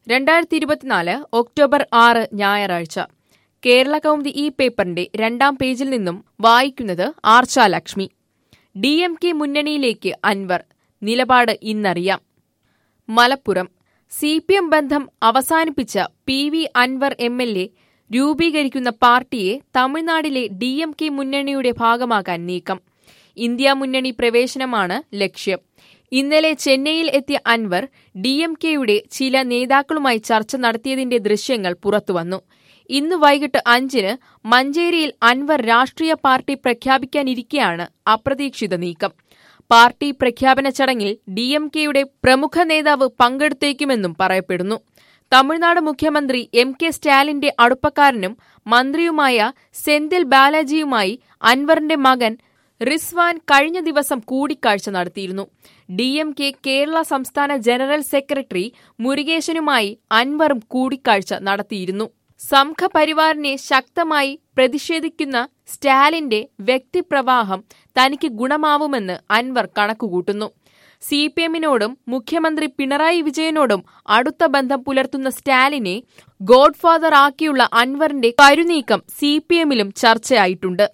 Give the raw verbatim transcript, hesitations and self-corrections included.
രണ്ടായിരത്തി ഇരുപത്തിനാല് ഒക്ടോബർ ആറ് ഞായറാഴ്ച കേരള കൗമുദി ഈ പേപ്പറിന്റെ രണ്ടാം പേജിൽ നിന്നും വായിക്കുന്നത് Archa Lakshmi. D M K മുന്നണിയിലേക്ക് അൻവർ, നിലപാട് ഇന്നറിയാം. മലപ്പുറം സി പി എം ബന്ധം അവസാനിപ്പിച്ച P V Anvar M L A രൂപീകരിക്കുന്ന പാർട്ടിയെ തമിഴ്നാട്ടിലെ ഡി എം കെ മുന്നണിയുടെ ഭാഗമാക്കാൻ നീക്കം. ഇന്ത്യ മുന്നണി പ്രവേശനമാണ് ലക്ഷ്യം. ഇന്നലെ ചെന്നൈയിൽ എത്തിയ അൻവർ ഡി എം കെയുടെ ചില നേതാക്കളുമായി ചർച്ച നടത്തിയതിന്റെ ദൃശ്യങ്ങൾ പുറത്തുവന്നു. ഇന്ന് വൈകിട്ട് അഞ്ചിന് മഞ്ചേരിയിൽ അൻവർ രാഷ്ട്രീയ പാർട്ടി പ്രഖ്യാപിക്കാനിരിക്കെയാണ് അപ്രതീക്ഷിത നീക്കം. പാർട്ടി പ്രഖ്യാപന ചടങ്ങിൽ ഡി എം കെയുടെ പ്രമുഖ നേതാവ് പങ്കെടുത്തേക്കുമെന്നും പറയപ്പെടുന്നു. തമിഴ്നാട് മുഖ്യമന്ത്രി എം കെ സ്റ്റാലിന്റെ അടുപ്പക്കാരനും മന്ത്രിയുമായ സെന്തിൽ ബാലാജിയുമായി അൻവറിന്റെ മകൻ റിസ്വാൻ കഴിഞ്ഞ ദിവസം കൂടിക്കാഴ്ച നടത്തിയിരുന്നു. ഡി എം കെ കേരള സംസ്ഥാന ജനറൽ സെക്രട്ടറി മുരുകേശനുമായി അൻവറും കൂടിക്കാഴ്ച നടത്തിയിരുന്നു. സംഘപരിവാറിനെ ശക്തമായി പ്രതിഷേധിക്കുന്ന സ്റ്റാലിന്റെ വ്യക്തിപ്രവാഹം തനിക്ക് ഗുണമാവുമെന്ന് അൻവർ കണക്കുകൂട്ടുന്നു. സി പി എമ്മിനോടും മുഖ്യമന്ത്രി പിണറായി വിജയനോടും അടുത്ത ബന്ധം പുലർത്തുന്ന സ്റ്റാലിനെ ഗോഡ്ഫാദർ ആക്കിയുള്ള അൻവറിന്റെ കരുനീക്കം സി പി എമ്മിലും ചർച്ചയായിട്ടുണ്ട്.